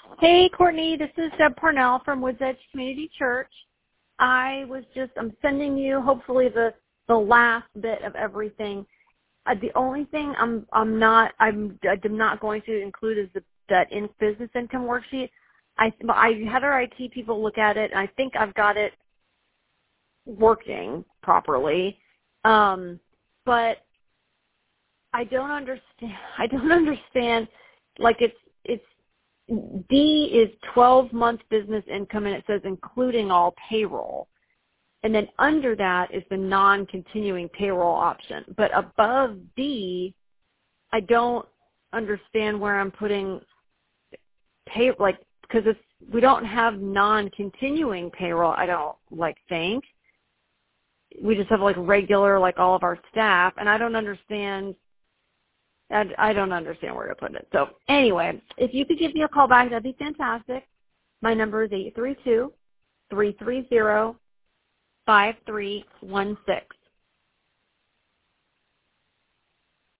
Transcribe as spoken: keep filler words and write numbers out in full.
Hey, Courtney, this is Deb Parnell from Woods Edge Community Church. I was just, I'm sending you hopefully the, the last bit of everything. Uh, the only thing I'm, I'm not, I'm, I'm not going to include is the, that in business income worksheet. I, I had our I T people look at it, and I think I've got it working properly. Um, but I don't understand, I don't understand, like it's, it's, D is twelve-month business income, and it says including all payroll. And then under that is the non-continuing payroll option. But above D, I don't understand where I'm putting pay, like, because it's, we don't have non-continuing payroll, I don't, like, think. We just have, like, regular, like, all of our staff, and I don't understand I, I don't understand where to put it. So anyway, if you could give me a call back, that'd be fantastic. My number is eight three two, three three zero, five three one six.